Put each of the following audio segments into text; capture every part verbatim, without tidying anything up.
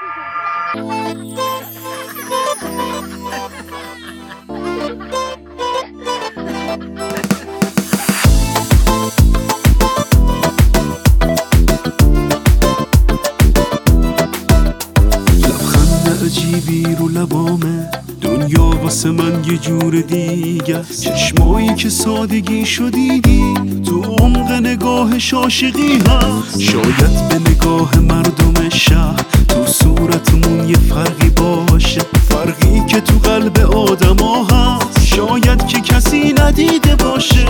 عجیبی رو لبامه، دنیا واسه من یه جور دیگه است. چشمایی که سادگی شو دیدی تو عمق نگاهش عاشقی هست. شاید به نگاه مردم شهر تو صورتمون یه فرقی باشه، فرقی که تو قلب آدما هست شاید که کسی ندیده باشه.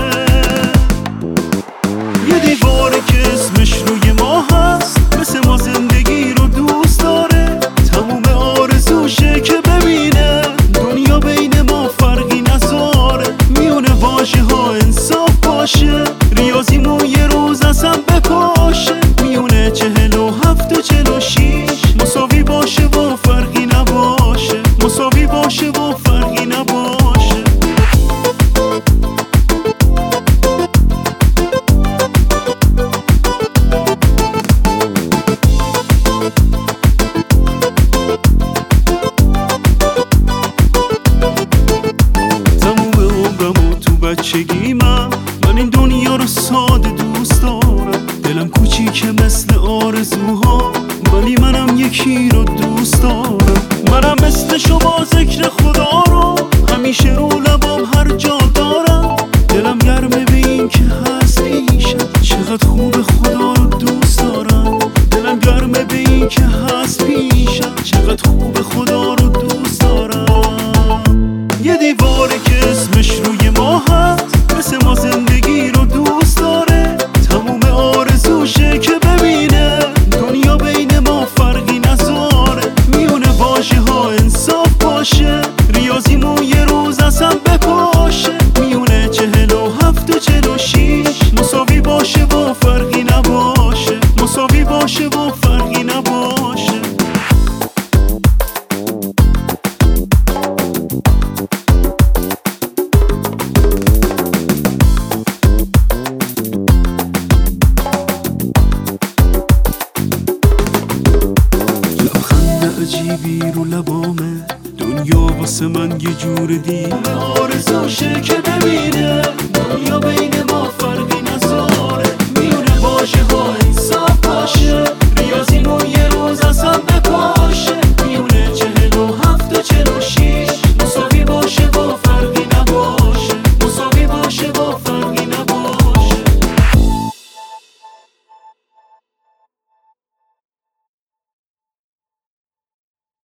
یه دیواره که اسمش روی ما هست، مثل ما زندگی رو دوست داره، تموم آرزوشه که ببینه دنیا بین ما فرقی نذاره. میونه واژه ها انصاف باشه، ریاضیمون یه روز اصلا بپاشه. میونه چهل و هفت و چهل و شیش مساوی باشه و فرقی نباشه، مساوی باشه و فرقی نباشه. بچگی من من این دنیا رو ساده دوست دارم، دلم کوچیکه مثل آرزوها ولی منم یکی رو دوست دارم. منم مثل شما ذکر خدا رو همیشه رو لبام هر جا دارم. دلم گرمه به این که هست پیشم، چقدر خوب خدا رو دوست دارم. دلم گرمه به این که هست پیشم، چقدر خوب خدا رو دوست دارم. یه دیواره که اسمش روی ما هست، مثل ما زندگی رو دوست داره، تموم آرزوشه که ببینه دنیا بین ما فرقی نذاره. میونه واژه ها انصاف باشه، ریاضیمون یه روز اصلا بپاشه. میونه چهل و هفت و چهل و شیش مساوی باشه و فرقی نباشه، مساوی باشه و فرقی نباشه. عجیبی رو لبامه، دنیا واسه من یه جور دیگه. آرزوشه که ببینه دنیا بین ما فرقی نذاره. میونه واژه ها انصاف باشه،